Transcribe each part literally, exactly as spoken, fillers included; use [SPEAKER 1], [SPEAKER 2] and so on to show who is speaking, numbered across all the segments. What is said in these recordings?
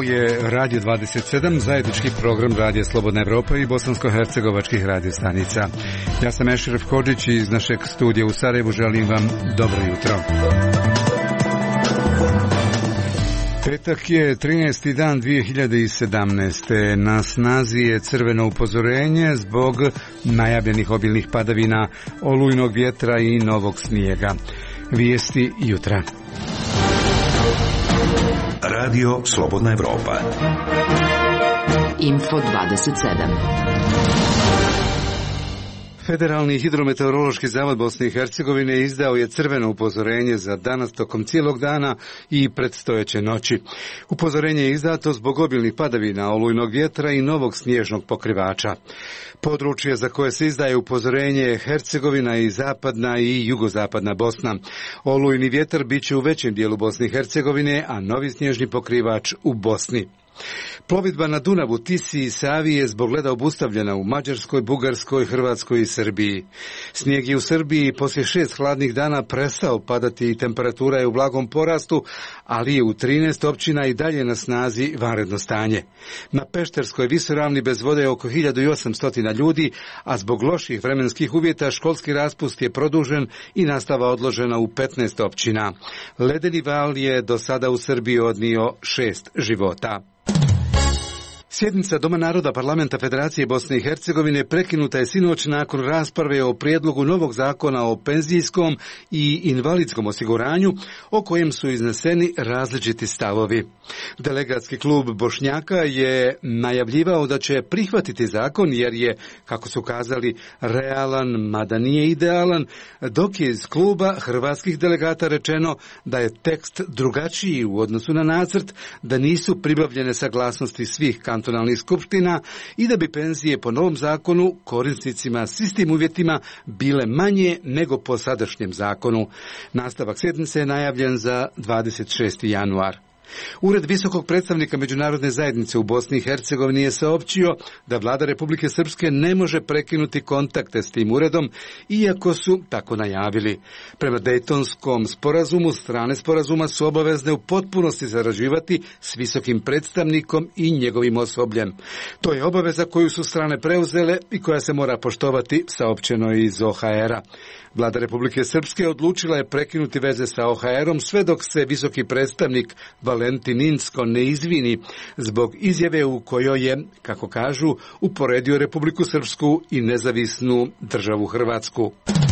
[SPEAKER 1] je Radio dvadeset sedam, zajednički program Radija Slobodna Evropa i bosansko-hercegovačkih radiostanica. Ja sam Ešref Hodžić i iz našeg studija u Sarajevu želim vam dobro jutro. Petak je trinaesti dan dvije hiljade sedamnaeste. Na snazi je crveno upozorenje zbog najavljenih obilnih padavina, olujnog vjetra i novog snijega. Vijesti jutra.
[SPEAKER 2] Radio Slobodna Evropa.
[SPEAKER 3] Info dvadeset sedam.
[SPEAKER 1] Federalni hidrometeorološki zavod Bosne i Hercegovine izdao je crveno upozorenje za danas tokom cijelog dana i predstojeće noći. Upozorenje je izdato zbog obilnih padavina, olujnog vjetra i novog snježnog pokrivača. Područje za koje se izdaje upozorenje je Hercegovina i zapadna i jugozapadna Bosna. Olujni vjetar bit će u većem dijelu Bosne i Hercegovine, a novi snježni pokrivač u Bosni. Plovidba na Dunavu, Tisi i Savi je zbog leda obustavljena u Mađarskoj, Bugarskoj, Hrvatskoj i Srbiji. Snijeg je u Srbiji poslije šest hladnih dana prestao padati i temperatura je u blagom porastu, ali je u trinaest općina i dalje na snazi vanredno stanje. Na Pešterskoj visoravni bez vode je oko hiljadu osamsto ljudi, a zbog loših vremenskih uvjeta školski raspust je produžen i nastava odložena u petnaest općina. Ledeni val je do sada u Srbiji odnio šest života. Sjednica Doma naroda Parlamenta Federacije Bosne i Hercegovine prekinuta je sinoć nakon rasprave o prijedlogu novog zakona o penzijskom i invalidskom osiguranju, o kojem su izneseni različiti stavovi. Delegatski klub Bošnjaka je najavljivao da će prihvatiti zakon jer je, kako su kazali, realan, mada nije idealan, dok je iz kluba hrvatskih delegata rečeno da je tekst drugačiji u odnosu na nacrt, da nisu pribavljene saglasnosti svih kantonalnih kantonalnih skupština i da bi penzije po novom zakonu korisnicima s istim uvjetima bile manje nego po sadašnjem zakonu. Nastavak sjednice je najavljen za dvadeset šesti januar. Ured visokog predstavnika međunarodne zajednice u Bosni i Hercegovini je saopćio da vlada Republike Srpske ne može prekinuti kontakte s tim uredom, iako su tako najavili. Prema Dejtonskom sporazumu, strane sporazuma su obavezne u potpunosti sarađivati s visokim predstavnikom i njegovim osobljem. To je obaveza koju su strane preuzele i koja se mora poštovati, saopćeno je iz O H R-a. Vlada Republike Srpske odlučila je prekinuti veze sa O H R-om sve dok se visoki predstavnik Valentin Inzko ne izvini zbog izjave u kojoj je, kako kažu, uporedio Republiku Srpsku i nezavisnu državu Hrvatsku.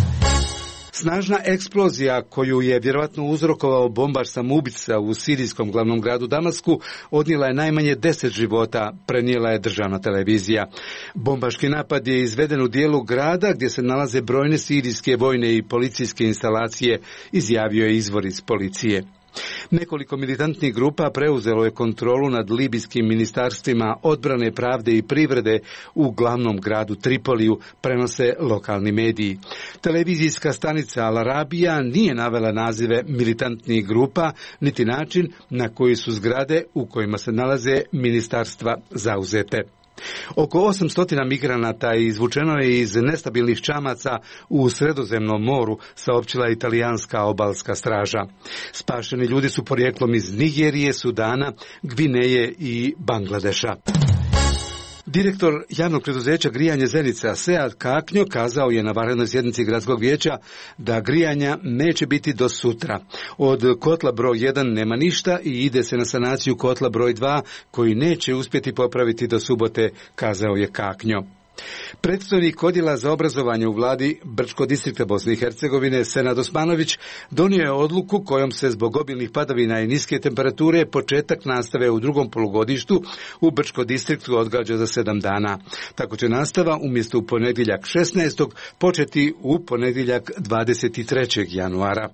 [SPEAKER 1] Snažna eksplozija koju je vjerojatno uzrokovao bombaš samoubica u sirijskom glavnom gradu Damasku odnijela je najmanje deset života, prenijela je državna televizija. Bombaški napad je izveden u dijelu grada gdje se nalaze brojne sirijske vojne i policijske instalacije, izjavio je izvor iz policije. Nekoliko militantnih grupa preuzelo je kontrolu nad libijskim ministarstvima odbrane, pravde i privrede u glavnom gradu Tripoliju, prenose lokalni mediji. Televizijska stanica Al Arabija nije navela nazive militantnih grupa, niti način na koji su zgrade u kojima se nalaze ministarstva zauzete. Oko osamsto migranata izvučeno je iz nestabilnih čamaca u Sredozemnom moru, saopćila italijanska obalska straža. Spašeni ljudi su porijeklom iz Nigerije, Sudana, Gvineje i Bangladeša. Direktor javnog preduzeća Grijanje Zenica Sead Kaknjo kazao je na vanrednoj sjednici gradskog vijeća da grijanja neće biti do sutra. Od kotla broj jedan nema ništa i ide se na sanaciju kotla broj dva koji neće uspjeti popraviti do subote, kazao je Kaknjo. Predstojnik odjela za obrazovanje u vladi Brčkog distrikta Bosne i Hercegovine Senad Osmanović donio je odluku kojom se zbog obilnih padavina i niske temperature početak nastave u drugom polugodištu u Brčkom distriktu odgađa za sedam dana. Tako će nastava umjesto u ponedjeljak šesnaestog početi u ponedjeljak dvadeset trećeg januara.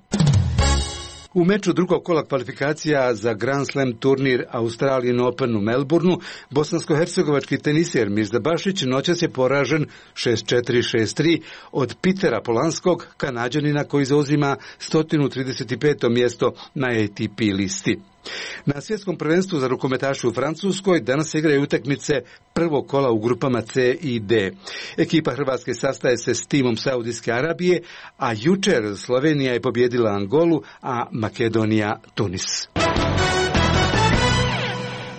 [SPEAKER 1] U meču drugog kola kvalifikacija za Grand Slam turnir Australian Open u Melbourneu, bosansko-hercegovački teniser Mirza Bašić noćas je poražen šest četiri šest tri od Petera Polanskog, Kanađanina koji zauzima sto trideset peto mjesto na A T P listi. Na svjetskom prvenstvu za rukometaše u Francuskoj danas se igraju utakmice prvog kola u grupama C i D. Ekipa Hrvatske sastaje se s timom Saudijske Arabije, a jučer Slovenija je pobijedila Angolu, a Makedonija Tunis.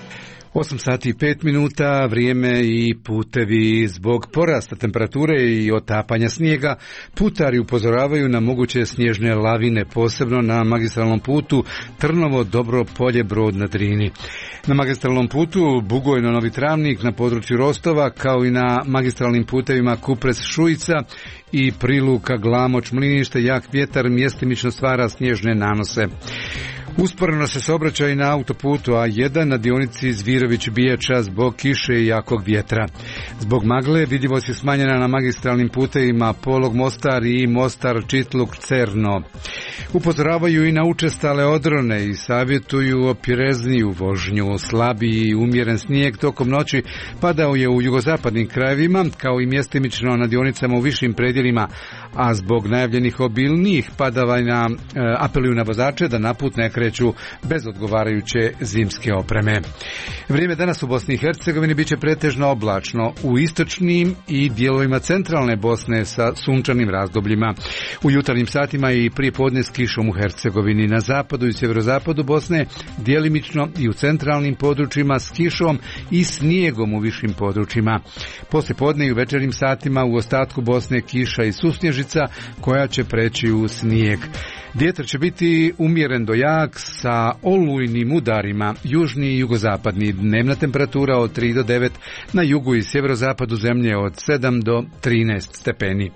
[SPEAKER 1] osam sati i pet minuta, vrijeme i putevi. Zbog porasta temperature i otapanja snijega, putari upozoravaju na moguće snježne lavine, posebno na magistralnom putu Trnovo-Dobro Polje-Brod na Drini. Na magistralnom putu Bugojno-Novi Travnik na području Rostova, kao i na magistralnim putevima Kupres-Šujica i Priluka Glamoč-Mlinište, jak vjetar mjestimično stvara snježne nanose. Usporeno se saobraćaj na autoputu A jedan na dionici Zvirović-Bijača zbog kiše i jakog vjetra. Zbog magle vidljivost je smanjena na magistralnim putevima Polog-Mostar i Mostar-Čitluk-Cerno. Upozoravaju i na učestale odrone i savjetuju oprezniju vožnju. Slabiji i umjeren snijeg tokom noći padao je u jugozapadnim krajevima, kao i mjestimično na dionicama u višim predjelima, a zbog najavljenih obilnijih padavanja e, apeluju na vozače da na put ne kreću bez odgovarajuće zimske opreme. Vrijeme danas u Bosni i Hercegovini biće pretežno oblačno, u istočnim i dijelovima centralne Bosne sa sunčanim razdobljima. U jutarnjim satima i prije podne s kišom u Hercegovini, na zapadu i sjeverozapadu Bosne djelimično i u centralnim područjima s kišom i snijegom u višim područjima. Poslije podne i u večernjim satima u ostatku Bosne kiša i susnježica koja će preći u snijeg. Vjetar će biti umjeren do jak sa olujnim udarima, južni i jugozapadni. Dnevna temperatura od tri do devet, na jugu i sjeverozapadu zemlje od sedam do trinaest stepeni.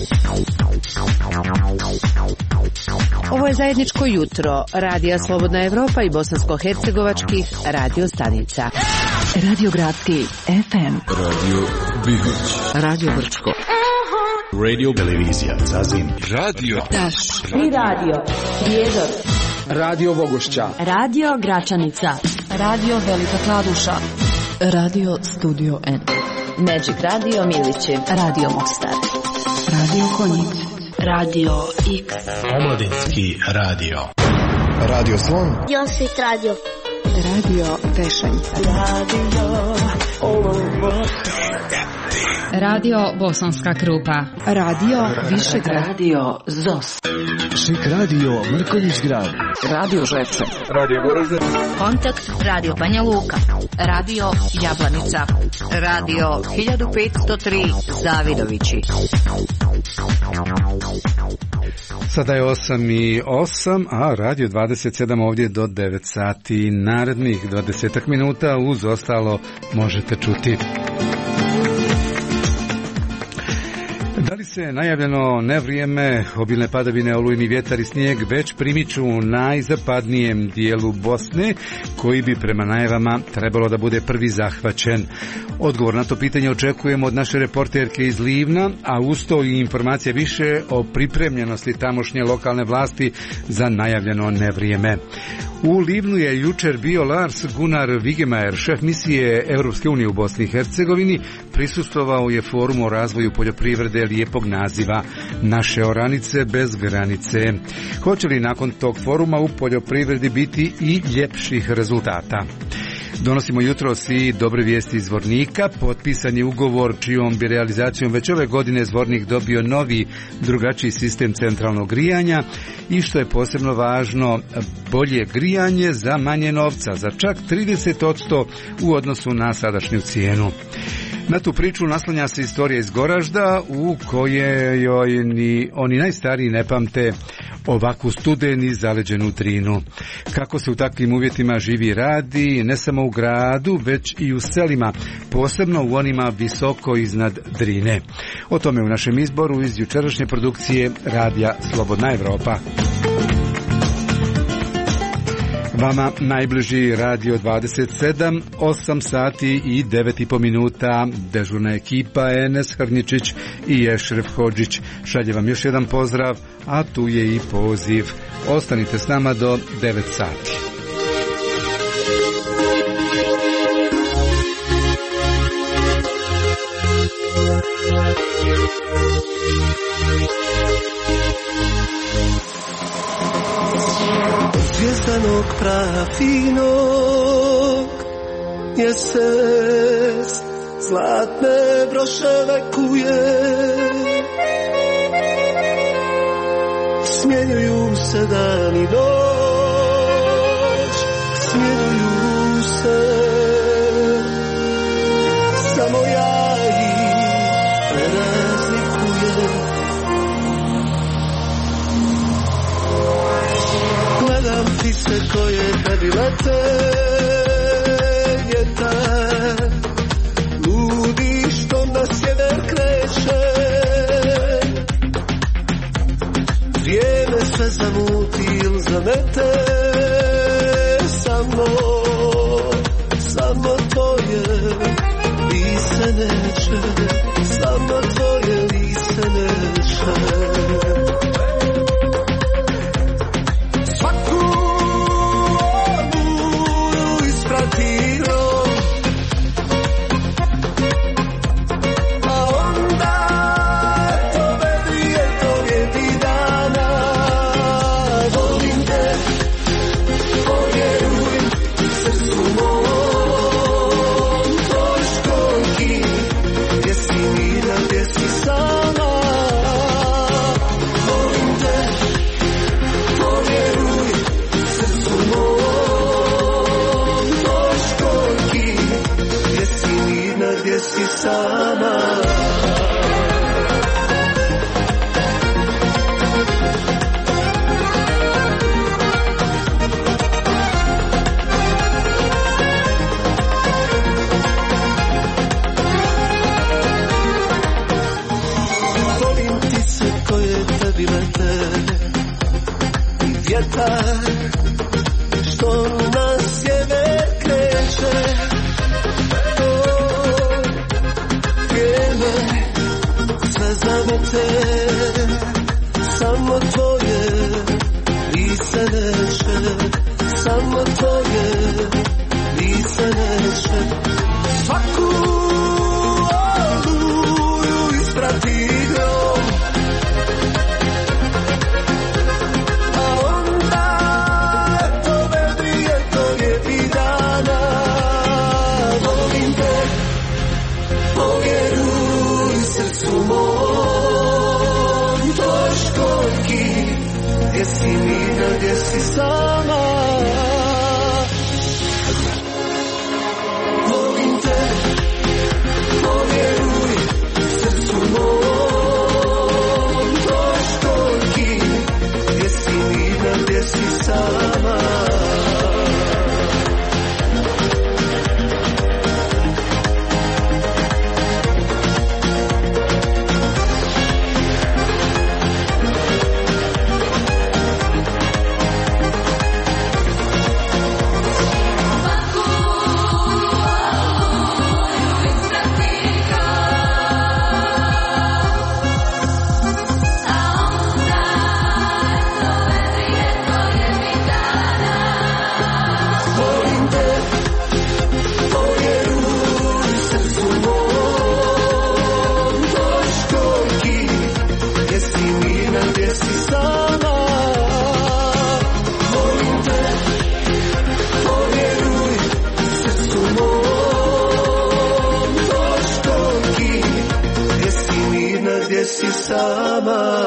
[SPEAKER 3] Ovo je zajedničko jutro Radija Slobodna Evropa i bosansko-hercegovačkih radio stanica. Radio Gradski F M,
[SPEAKER 4] Radio Bihoć,
[SPEAKER 3] Radio Brčko,
[SPEAKER 4] Radio Televizija Zazim,
[SPEAKER 5] Radio
[SPEAKER 3] Taš i Radio Prijedor,
[SPEAKER 5] Radio Vogošća,
[SPEAKER 6] Radio Gračanica, Radio Velika Kladuša,
[SPEAKER 3] Radio Studio N, Magic Radio Milići, Radio Mostar, Radio Konjic, Radio X,
[SPEAKER 7] Omladinski radio,
[SPEAKER 8] Radio Slon,
[SPEAKER 9] Josip Radio,
[SPEAKER 3] Radio Tešanj, Radio
[SPEAKER 6] Radio Bosanska Krupa,
[SPEAKER 3] Radio Višegrad, Radio Zos,
[SPEAKER 8] Šik Radio Mrkonjić Grad,
[SPEAKER 3] Radio Žepče,
[SPEAKER 5] Radio Goražde,
[SPEAKER 6] Kontakt Radio Banja Luka, Radio Jablanica, Radio hiljadu petsto tri Zavidovići.
[SPEAKER 1] Sada je osam i osam, a radio dvadeset sedam ovdje do devet sati. Narednih dvadeset minuta uz ostalo možete čuti. Da li se najavljeno nevrijeme, obilne padavine, olujni vjetar i snijeg već primiču u najzapadnijem dijelu Bosne, koji bi prema najavama trebalo da bude prvi zahvaćen? Odgovor na to pitanje očekujemo od naše reporterke iz Livna, a usto i informacija više o pripremljenosti tamošnje lokalne vlasti za najavljeno nevrijeme. U Livnu je jučer bio Lars Gunnar Vigemajer, šef misije Europske unije u Bosni i Hercegovini. Prisustvovao je forumu o razvoju poljoprivrede lijepog naziva Naše oranice bez granice. Hoće li nakon tog foruma u poljoprivredi biti i ljepših rezultata? Donosimo jutros i dobre vijesti iz Zvornika. Potpisan je ugovor čijom bi realizacijom već ove godine Zvornik dobio novi, drugačiji sistem centralnog grijanja i, što je posebno važno, bolje grijanje za manje novca, za čak trideset posto u odnosu na sadašnju cijenu. Na tu priču naslanja se istorija iz Goražda, u kojoj ni oni najstariji ne pamte ovakvu studenu i zaleđenu Drinu. Kako se u takvim uvjetima živi i radi, ne samo u gradu, već i u selima, posebno u onima visoko iznad Drine. O tome u našem izboru iz jučerašnje produkcije Radija Slobodna Evropa. Vama najbliži Radio dvadeset sedam, osam sati i devet i po minuta. Dežurna ekipa Enes Hrničić i Ešref Hodžić šalje vam još jedan pozdrav, a tu je i poziv. Ostanite s nama do devet sati.
[SPEAKER 10] Zvijezdanog praha finog mjesec zlatne broševe kuje, smjenjuju se dan i noć, smjenjuju se koje tebi lete, vjetar ludi što na sjever kreće. Vrijeme sve zamuti il zamete, samo, samo tvoje lice neće, samo tvoje lice neće. Svaku oluju ispratilo, a onda to vedi, eto vjeti dana. Volim te, povjeruj srcu mom, tvoj školjki, gdje si mirna, gdje si sama. Volim te, povjeruj srcu mom, tvoj školjki, gdje si mirna, gdje si sama. Volim ptice koje tebi lete i vjetar što na sjever kreće. O, vrijeme sve zamete, samo tvoje lice neće, samo tvoje lice neće. Svaku oluju isprati grom, a onda to vedi, eto lijepi dana. Volim te, povjeruj srcu mom, tvoj školjki, gdje si mirna, gdje si sama. Volim te, povjeruj srcu mom, tvoj školjki, gdje si mirna, gdje si sama. Volim te, povjeruj srcu mom, tvoj školjki, gdje si mirna, gdje si sama. Volim te, povjeruj srcu mom, tvoj školjki, gdje si mirna, gdje si sama.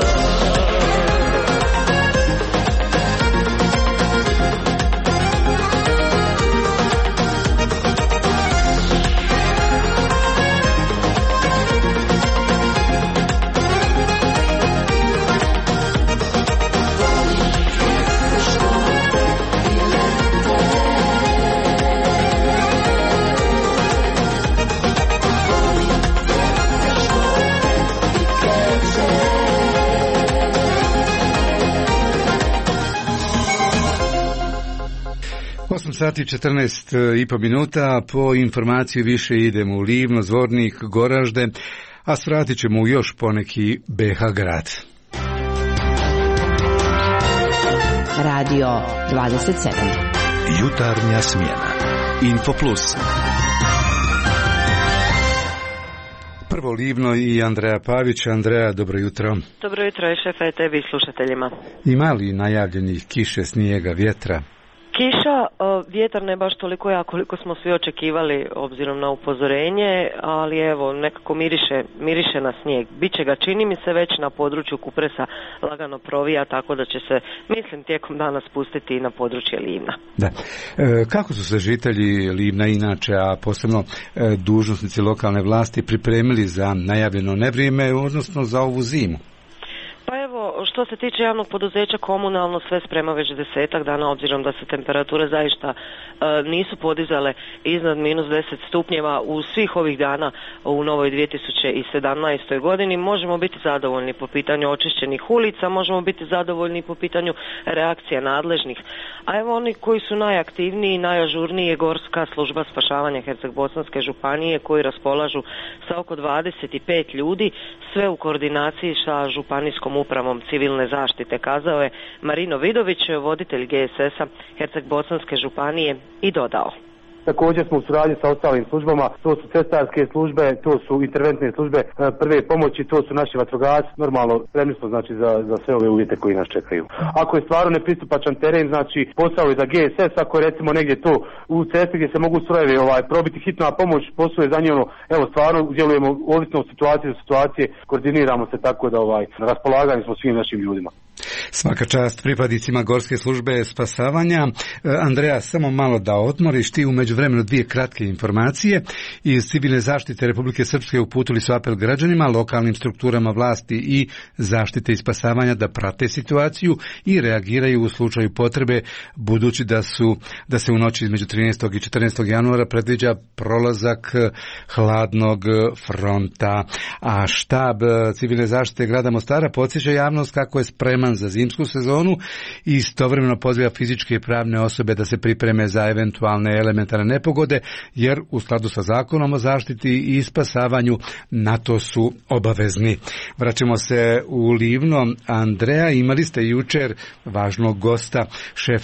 [SPEAKER 1] osam sati i četrnaest i po minuta, po informaciji više idemo u Livno, Zvornik, Goražde, a svratit ćemo u još poneki B H grad.
[SPEAKER 3] Radio dvadeset sedam.
[SPEAKER 2] Jutarnja smjena. Infoplus.
[SPEAKER 1] Prvo Livno i Andreja Pavić. Andreja, dobro jutro.
[SPEAKER 9] Dobro jutro i šefe, tebi i slušateljima.
[SPEAKER 1] Ima li najavljenih kiše, snijega, vjetra?
[SPEAKER 9] Kiša, vjetar ne baš toliko jak koliko smo svi očekivali obzirom na upozorenje, ali evo nekako miriše, miriše na snijeg. Biće ga, čini mi se, već na području Kupresa lagano provija, tako da će se, mislim, tijekom dana spustiti i na područje Livna.
[SPEAKER 1] Da. E, kako su se žitelji Livna inače, a posebno e, dužnosnici lokalne vlasti pripremili za najavljeno nevrijeme, odnosno za ovu zimu?
[SPEAKER 9] Pa evo, što se tiče javnog poduzeća komunalno, sve sprema već desetak dana, obzirom da se temperature zaista uh, nisu podizale iznad minus deset stupnjeva u svih ovih dana u novoj dvije tisuće sedamnaestoj godini. Možemo biti zadovoljni po pitanju očišćenih ulica, možemo biti zadovoljni po pitanju reakcija nadležnih. A evo oni koji su najaktivniji i najažurniji je Gorska služba spašavanja Herceg-Bosanske županije, koji raspolažu sa oko dvadeset pet ljudi, sve u koordinaciji sa županijskom upravom civilne zaštite, kazao je Marino Vidović, voditelj G S S-a Herceg-Bosanske županije, i dodao.
[SPEAKER 11] Također smo u suradnji sa ostalim službama, to su cestarske službe, to su interventne službe prve pomoći, to su naši vatrogasci, normalno spremni smo znači za, za sve ove uvjete koji nas čekaju. Ako je stvarno nepristupačan teren, znači posao je za G S S, ako je recimo negdje to u cesti gdje se mogu strojevi ovaj, probiti hitna pomoć, posao je za nje ono, evo stvarno djelujemo ovisno od situacije do situacije, koordiniramo se tako da ovaj, na raspolaganju smo svim našim ljudima.
[SPEAKER 1] Svaka čast pripadnicima Gorske službe spasavanja. Andreja, samo malo da odmoriš, ti u međuvremenu dvije kratke informacije. Iz civilne zaštite Republike Srpske uputili su apel građanima, lokalnim strukturama vlasti i zaštite i spasavanja da prate situaciju i reagiraju u slučaju potrebe, budući da su da se u noći između trinaestog i četrnaestog januara predviđa prolazak hladnog fronta. A štab civilne zaštite grada Mostara podsjeća javnost kako je spreman za zimsku sezonu i istovremeno poziva fizičke i pravne osobe da se pripreme za eventualne elementarne nepogode, jer u skladu sa zakonom o zaštiti i spasavanju na to su obavezni. Vraćamo se u Livno. Andreja, imali ste jučer važnog gosta, šef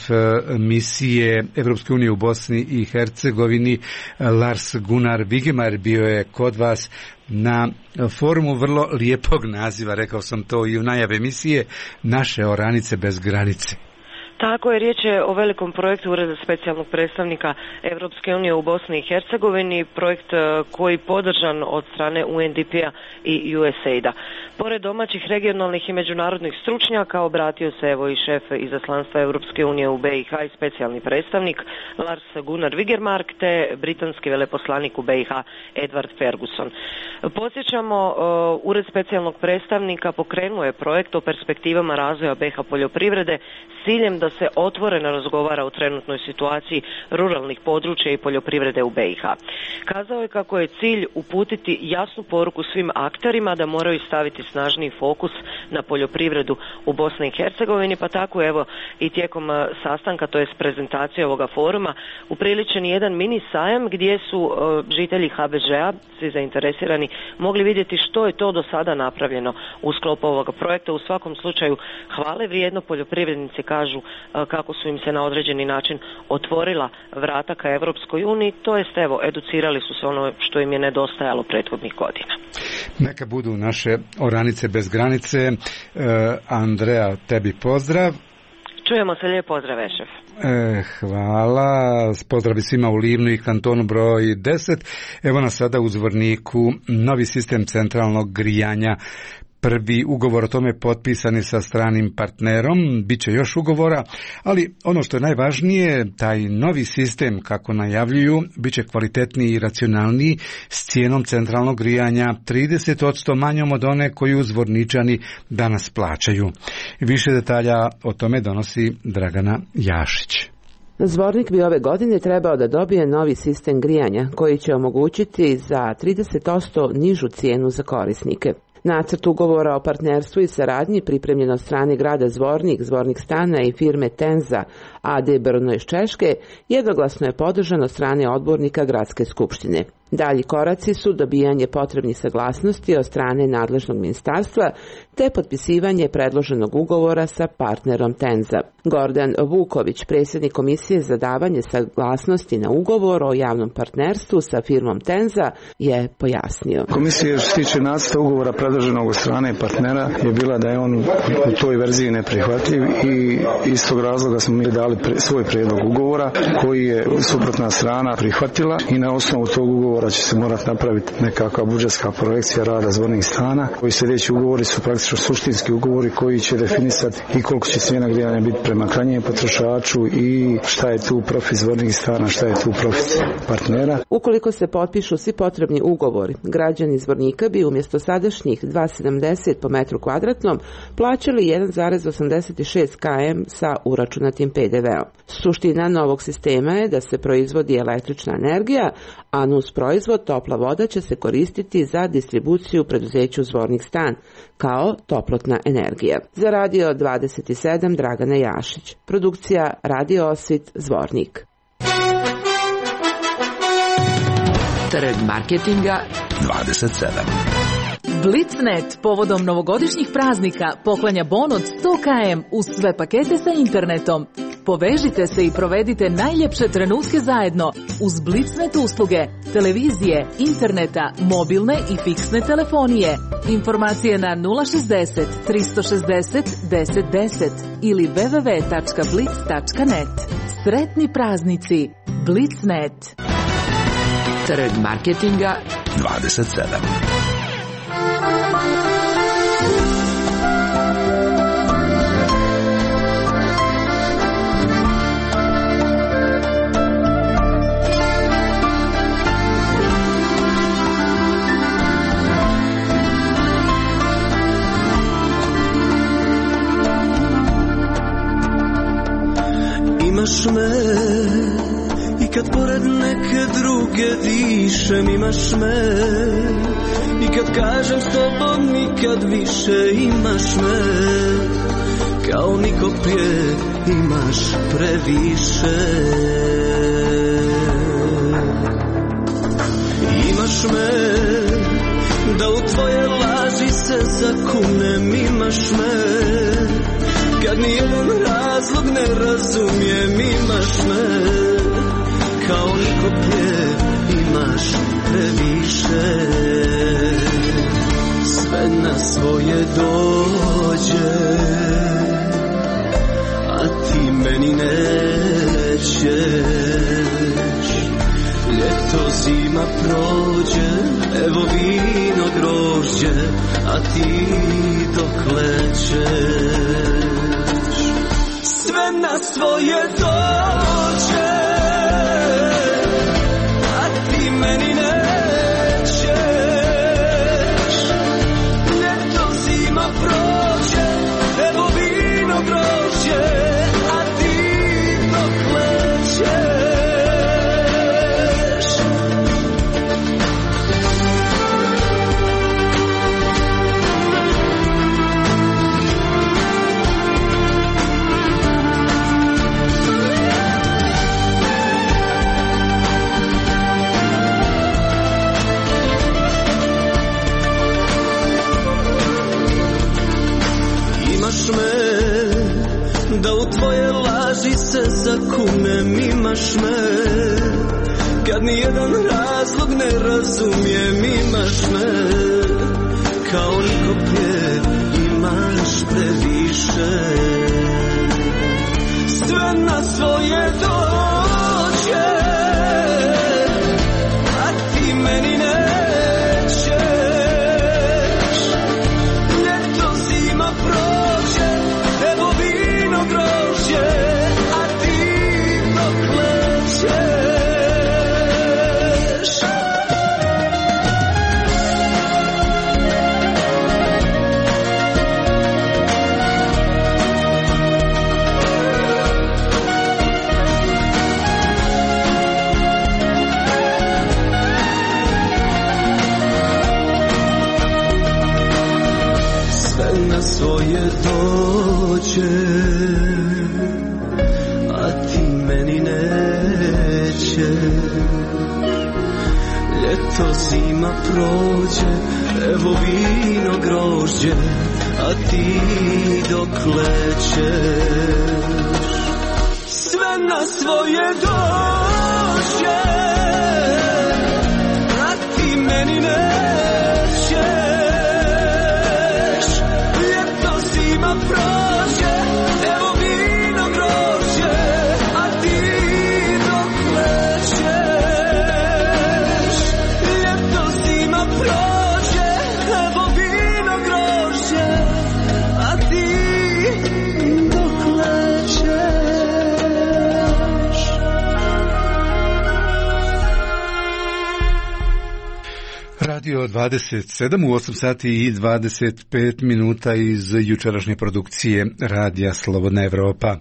[SPEAKER 1] misije Evropske unije u Bosni i Hercegovini, Lars Gunnar Vigemar, bio je kod vas na forumu vrlo lijepog naziva, rekao sam to i u najavi emisije, Naše oranice bez granice.
[SPEAKER 9] Tako je, riječ je o velikom projektu Ureda specijalnog predstavnika Evropske unije u Bosni i Hercegovini, projekt koji je podržan od strane U N D P-a i U S A I D-a. Pored domaćih, regionalnih i međunarodnih stručnjaka obratio se evo i šef izaslanstva Evropske unije u B i H i specijalni predstavnik Lars Gunnar Vigermark te britanski veleposlanik u B i H Edward Ferguson. Podsjećamo, Ured specijalnog predstavnika pokrenuo je projekt o perspektivama razvoja B i H poljoprivrede s ciljem da se otvoreno razgovara o trenutnoj situaciji ruralnih područja i poljoprivrede u B i H. Kazao je kako je cilj uputiti jasnu poruku svim akterima da moraju staviti snažniji fokus na poljoprivredu u Bosni i Hercegovini, pa tako evo i tijekom sastanka, to jest prezentacije ovoga foruma, upriličen jedan mini sajam gdje su uh, žitelji H B Ž-a, svi zainteresirani, mogli vidjeti što je to do sada napravljeno u sklopu ovoga projekta. U svakom slučaju hvale vrijedno, poljoprivrednici kažu uh, kako su im se na određeni način otvorila vrata ka Evropskoj uniji, to jest evo, educirali su se ono što im je nedostajalo prethodnih godina.
[SPEAKER 1] Neka budu naše oranice bez granice. E, Andreja, tebi pozdrav.
[SPEAKER 9] Čujemo se, lijep pozdrav, šef.
[SPEAKER 1] E, hvala. Pozdravi svima u Livnu i kantonu broj deset. Evo nas sada u Zvorniku novi sistem centralnog grijanja. Prvi ugovor o tome potpisani sa stranim partnerom, bit će još ugovora, ali ono što je najvažnije, taj novi sistem, kako najavljuju, bit će kvalitetniji i racionalniji s cijenom centralnog grijanja trideset posto manjom od one koju Zvorničani danas plaćaju. Više detalja o tome donosi Dragana Jašić.
[SPEAKER 12] Zvornik bi ove godine trebao da dobije novi sistem grijanja koji će omogućiti za trideset posto nižu cijenu za korisnike. Nacrt ugovora o partnerstvu i saradnji pripremljen od strane grada Zvornik, Zvornik stana i firme Tenza A D Brno iz Češke jednoglasno je podržan od strane odbornika Gradske skupštine. Dalji koraci su dobijanje potrebnih saglasnosti od strane nadležnog ministarstva te potpisivanje predloženog ugovora sa partnerom Tenza. Gordan Vuković, predsjednik komisije za davanje saglasnosti na ugovor o javnom partnerstvu sa firmom Tenza, je pojasnio.
[SPEAKER 13] Komisija što se tiče nacrta ugovora predloženog od strane partnera je bila da je on u toj verziji neprihvatljiv i iz tog razloga smo mi dali pre, svoj prijedlog ugovora koji je suprotna strana prihvatila i na osnovu tog ugovora ugovora će se morati napraviti nekakva budžetska projekcija rada zvornih stana. Ovi sljedeći ugovori su praktično suštinski ugovori koji će definisati i koliko će cijena grijanja biti prema krajnjem potrošaču i šta je tu profit zvornih stana, šta je tu profit partnera.
[SPEAKER 12] Ukoliko se potpišu svi potrebni ugovori, građani Zvornika bi umjesto sadašnjih dva sedamdeset po metru kvadratnom plaćali jedan zarez osamdeset šest km sa uračunatim P D V-om. Suština novog sistema je da se proizvodi električna energija, a nus proizvod topla voda će se koristiti za distribuciju preduzeću Zvornik stan kao toplotna energija. Za Radio dvadeset sedam Dragana Jašić. Produkcija Radio Osvit Zvornik.
[SPEAKER 3] Trg marketinga
[SPEAKER 2] dvadeset sedam.
[SPEAKER 6] Blitznet povodom novogodišnjih praznika poklanja bon od sto kilometara uz sve pakete sa internetom. Povežite se i provedite najljepše trenutke zajedno uz Blitznet usluge, televizije, interneta, mobilne i fiksne telefonije. Informacije na nula šezdeset tristo šezdeset deset deset ili w w w tačka blitz tačka net. Sretni praznici! Blitznet.
[SPEAKER 3] Trg marketinga
[SPEAKER 2] dvadeset sedam.
[SPEAKER 10] Imaš me i kad pored neke druge dišem, imaš me i kad kažem s tobom nikad više, imaš me kao niko prije, imaš previše. Imaš me da u tvoje laži se zakunem, imaš me kad nijedan razlog ne razumijem, imaš me kao niko prije, imaš previše. Sve na svoje dođe, a ti meni nećeš. Ljeto zima prođe, evo vino grožđe, a ti dokle ćeš. Sve na svoje dođe, a ti meni nećeš. Ljeto zima prođe, evo vino grožđe, a ti dokle ćeš. Da u tvoje laži se zakunem, imaš me kad nijedan razlog ne razumijem, imaš me kao niko prije, imaš previše. Sve na svoje dođe, a ti meni nećeš. Ljeto zima prođe, evo vino grožđe, a ti dokle ćeš. Sve na svoje dođe, a ti meni neće. Ljeto zima prođe, evo vino grožđe, a ti dokle ćeš. Sve na svoje dođe, a ti meni nećeš. Ljeto zima prođe, evo vino grožđe, a ti dokle ćeš.
[SPEAKER 1] Radio dvadeset sedam u osam sati i dvadeset pet minuta iz jučerašnje produkcije Radija Slobodna Evropa.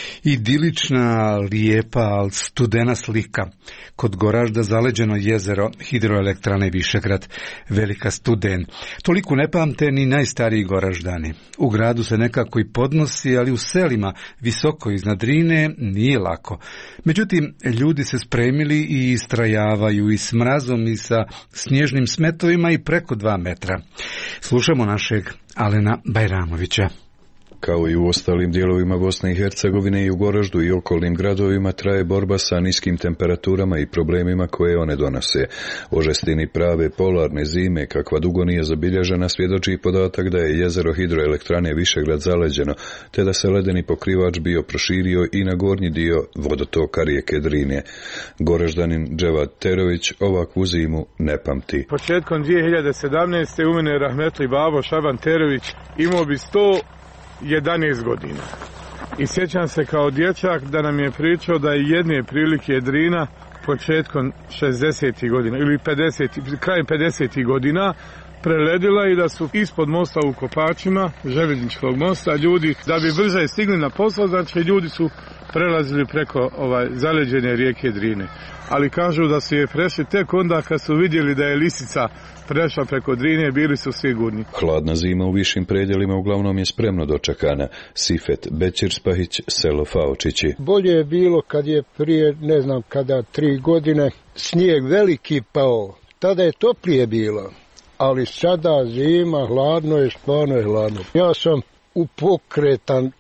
[SPEAKER 1] Idilična, lijepa, ali studena slika. Kod Goražda zaleđeno jezero hidroelektrane Višegrad, velika studen. Toliko ne pamte ni najstariji Goraždani. U gradu se nekako i podnosi, ali u selima, visoko iznad Drine, nije lako. Međutim, ljudi se spremili i istrajavaju i s mrazom i sa snježnim smetovima i preko dva metra. Slušamo našeg Alena Bajramovića.
[SPEAKER 14] Kao i u ostalim dijelovima Bosne i Hercegovine i u Goraždu i okolnim gradovima traje borba sa niskim temperaturama i problemima koje one donose. O žestini prave polarne zime, kakva dugo nije zabilježena, svjedoči podatak da je jezero hidroelektrane Višegrad zaleđeno, te da se ledeni pokrivač bio proširio i na gornji dio vodotoka rijeke Drine. Goraždanin Dževad Terović ovakvu zimu ne pamti.
[SPEAKER 15] Početkom dvije hiljade sedamnaeste. u mene rahmetli babo Šaban Terović imao bi sto jedanaest godina. I sjećam se kao dječak da nam je pričao da je jedne prilike Drina početkom šezdesetih godina ili pedesetih, krajem pedesetih godina preledila i da su ispod mosta u Kopačima, željezničkog mosta, ljudi da bi brže stigli na posao, znači ljudi su prelazili preko ovaj zaleđene rijeke Drine. Ali kažu da su je prešli tek onda kad su vidjeli da je lisica prešla preko Drine, bili su sigurni.
[SPEAKER 14] Hladna zima u višim predjelima uglavnom je spremno dočekana. Sifet Bećirspahić, selo Faočići.
[SPEAKER 16] Bolje je bilo kad je prije, ne znam kada, tri godine, snijeg veliki pao. Tada je toplije bilo, ali sada zima, hladno je, stvarno je hladno. Ja sam upokretan,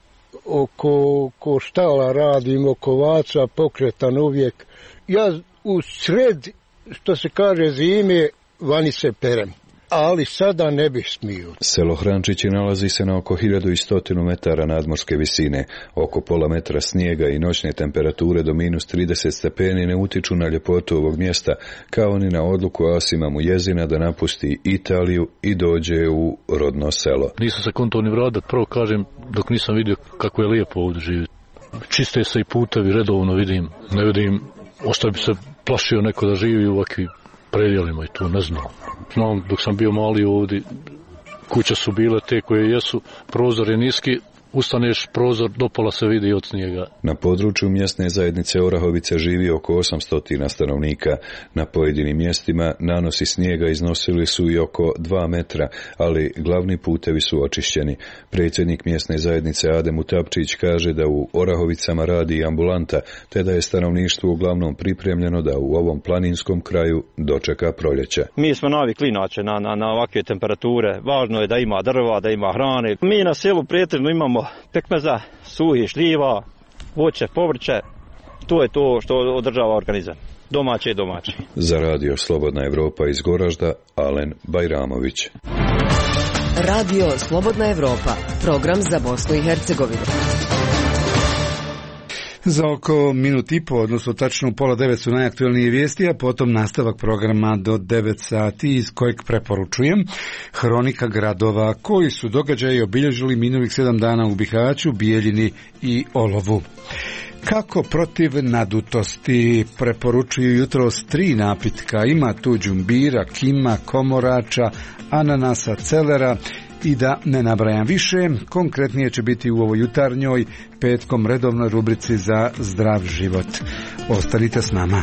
[SPEAKER 16] oko, oko štala radim, oko vaca, pokretan uvijek. Ja u sred, što se kaže, zime, vani se perem, ali sada ne bih smio.
[SPEAKER 14] Selo Hrančići nalazi se na oko hiljadu sto metara nadmorske visine. Oko pola metra snijega i noćne temperature do minus trideset stepeni ne utiču na ljepotu ovog mjesta, kao ni na odluku Asima Mujezina da napusti Italiju i dođe u rodno selo.
[SPEAKER 17] Nisam se konto ni vradat, prvo kažem, dok nisam vidio kako je lijepo ovdje živjeti. Čiste se i putevi, redovno vidim, ne vidim, ošto bi se plašio neko da živi u ovakvim predjelima i tu, ne znam. Znam, dok sam bio mali ovdje, kuće su bile te koje jesu, prozor je niski, ustaneš prozor, dopola se vidi od snijega.
[SPEAKER 14] Na području mjesne zajednice Orahovice živi oko osamsto stanovnika. Na pojedinim mjestima nanosi snijega iznosili su i oko dva metra, ali glavni putevi su očišćeni. Predsjednik mjesne zajednice Adem Utapčić kaže da u Orahovicama radi i ambulanta, te da je stanovništvo uglavnom pripremljeno da u ovom planinskom kraju dočeka proljeće.
[SPEAKER 18] Mi smo navikli inače na, na, na ovakve temperature. Važno je da ima drva, da ima hrane. Mi na selu pretežno imamo pekmeza, suhi šljiva, voće, povrće, to je to što održava organizam. Domaće i domaće.
[SPEAKER 14] Za Radio Slobodna Evropa iz Goražda, Alen Bajramović.
[SPEAKER 3] Radio Slobodna Evropa, program za Bosnu i Hercegovinu.
[SPEAKER 1] Za oko minut i po, odnosno tačno u pola devet su najaktualnije vijesti, a potom nastavak programa do devet sati iz kojeg preporučujem hronika gradova koji su događaji obilježili minulih sedam dana u Bihaću, Bijeljini i Olovu. Kako protiv nadutosti preporučuju jutros tri napitka, ima tu đumbira, kima, komorača, ananasa, celera i da ne nabrajam više, konkretnije će biti u ovoj jutarnjoj petkom redovnoj rubrici za zdrav život. Ostanite s nama.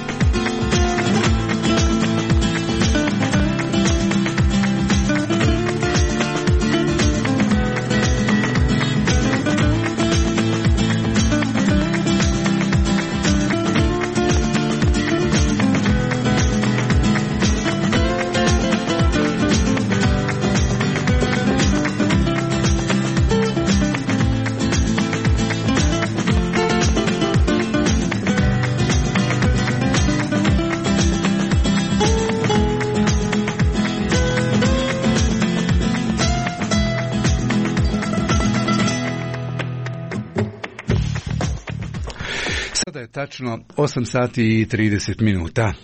[SPEAKER 1] Tačno osam sati i trideset minuta.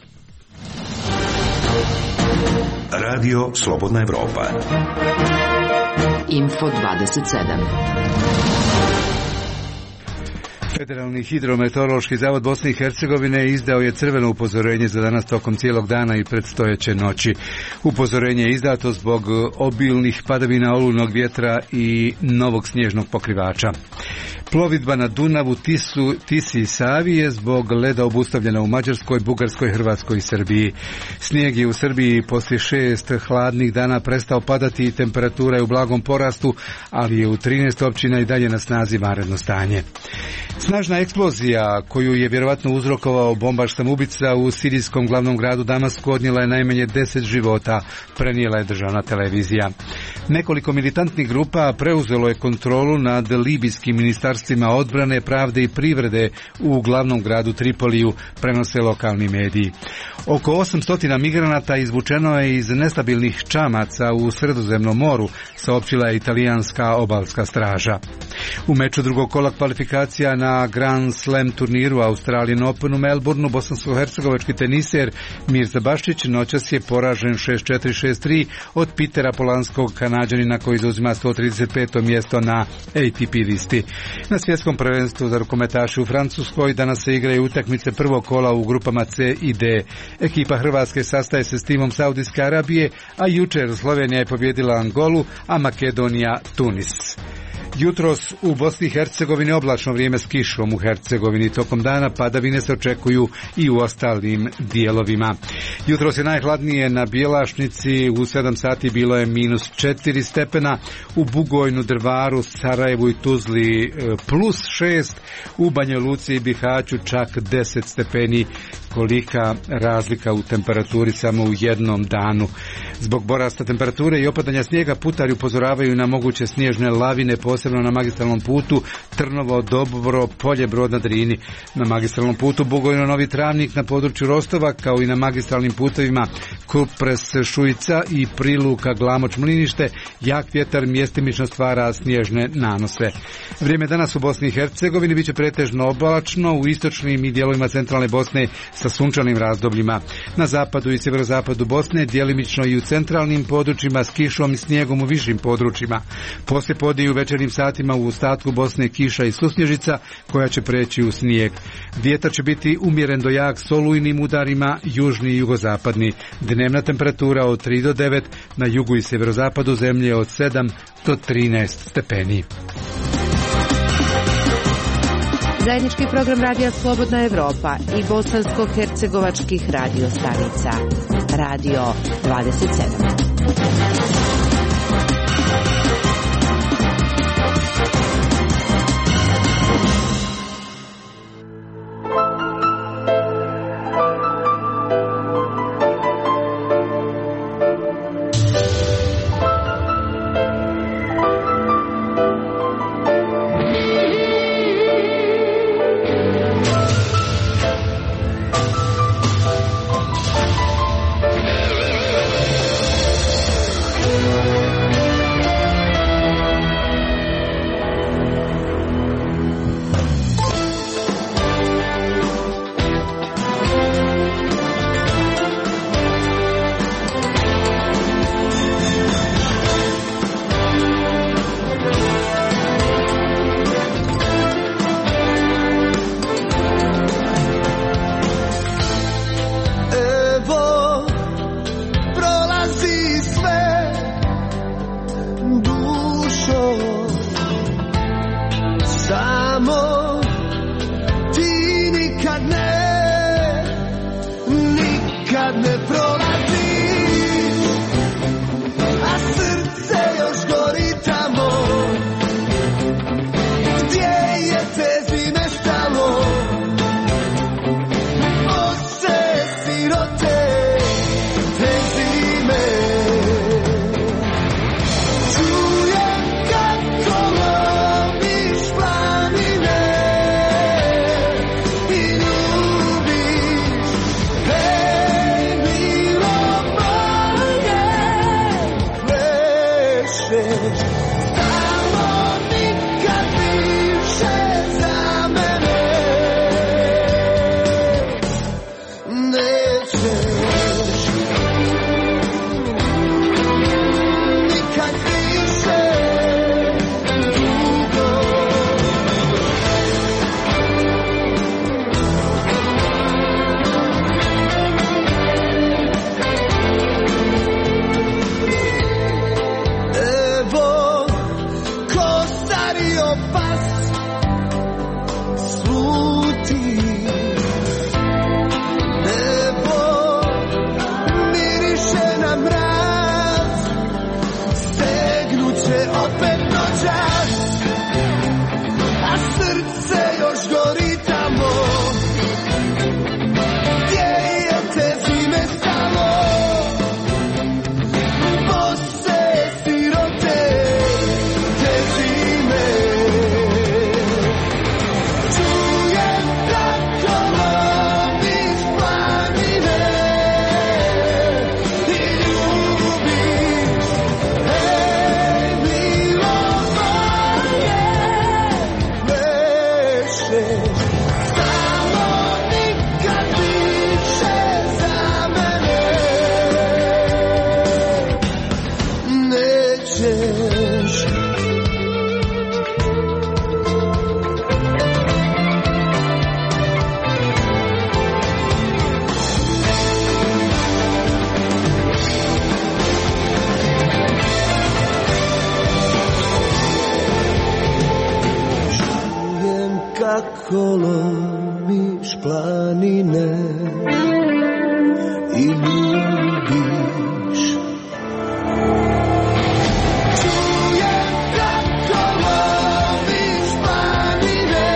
[SPEAKER 2] Radio Slobodna Evropa.
[SPEAKER 3] Info dvadeset sedam.
[SPEAKER 1] Federalni hidrometeorološki zavod Bosne i Hercegovine izdao je crveno upozorenje za danas tokom cijelog dana i predstojeće noći. Upozorenje je izdato zbog obilnih padavina, olujnog vjetra i novog snježnog pokrivača. Plovidba na Dunavu, Tisu, Tisi i Savi je zbog leda obustavljena u Mađarskoj, Bugarskoj, Hrvatskoj i Srbiji. Snijeg je u Srbiji poslije šest hladnih dana prestao padati i temperatura je u blagom porastu, ali je u trinaest općina i dalje na snazi vanredno stanje. Snažna eksplozija koju je vjerovatno uzrokovao bombaš samoubica u sirijskom glavnom gradu Damasku odnijela je najmanje deset života, prenijela je državna televizija. Nekoliko militantnih grupa preuzelo je kontrolu nad libijskim ministarstvima odbrane, pravde i privrede u glavnom gradu Tripoliju, prenose lokalni mediji. Oko osamsto migranata izvučeno je iz nestabilnih čamaca u Sredozemnom moru, saopćila je italijanska obalska straža. U meču drugog kola kvalifikacija na Grand Slam turniru Australian Open u Melbourneu bosansko-hercegovački teniser Mirza Baščić noćas je poražen šest četiri šest tri od Pitera Polanskog, Kanađanina koji zauzima sto trideset peto mjesto na A T P listi. Na svjetskom prvenstvu za rukometaše u Francuskoj danas se igraju utakmice prvog kola u grupama C i D. Ekipa Hrvatske sastaje se s timom Saudijske Arabije, a jučer Slovenija je pobjedila Angolu, a Makedonija Tunis. Jutros u Bosni i Hercegovini oblačno vrijeme s kišom u Hercegovini. Tokom dana padavine se očekuju i u ostalim dijelovima. Jutros je najhladnije na Bjelašnici, u sedam sati bilo je minus četiri stepena, u Bugojnu, Drvaru, Sarajevu i Tuzli plus šest, u Banja Luci i Bihaću čak deset stepeni. Kolika razlika u temperaturi samo u jednom danu. Zbog porasta temperature i opadanja snijega putari upozoravaju na moguće snježne lavine, posebno na magistralnom putu Trnovo, Dobro, Polje, Brod na Drini. Na magistralnom putu Bugojno, Novi Travnik na području Rostova, kao i na magistralnim putovima Kupres, Šujica i Priluka, Glamoč, Mlinište, jak vjetar mjestimično stvara snježne nanose. Vrijeme danas u Bosni i Hercegovini biće pretežno oblačno, u istočnim i dijelovima centralne Bosne sa sunčanim razdobljima. Na zapadu i sjeverozapadu Bosne djelimično i u centralnim područjima s kišom i snijegom u višim područjima. Poslije podne i u večernjim satima u ostatku Bosne kiša i susnježica koja će preći u snijeg. Vjetar će biti umjeren do jak s olujnim udarima, južni i jugozapadni. Dnevna temperatura od tri do devet, na jugu i sjeverozapadu zemlje od sedam do trinaest stepeni.
[SPEAKER 3] Zajednički program Radija Slobodna Evropa i bosansko-hercegovačkih radio stanica. Radio dvadeset sedam.
[SPEAKER 10] opet noćas, a srce još gori tamo gdje je te zime stalo. Bose sirote te zime, čujem kako loviš planine i ljubiš, hej milo moje, plešeš samo nikad više za mene nećeš. Čujem kako lomiš planine i ljubiš. Čujem kako lomiš planine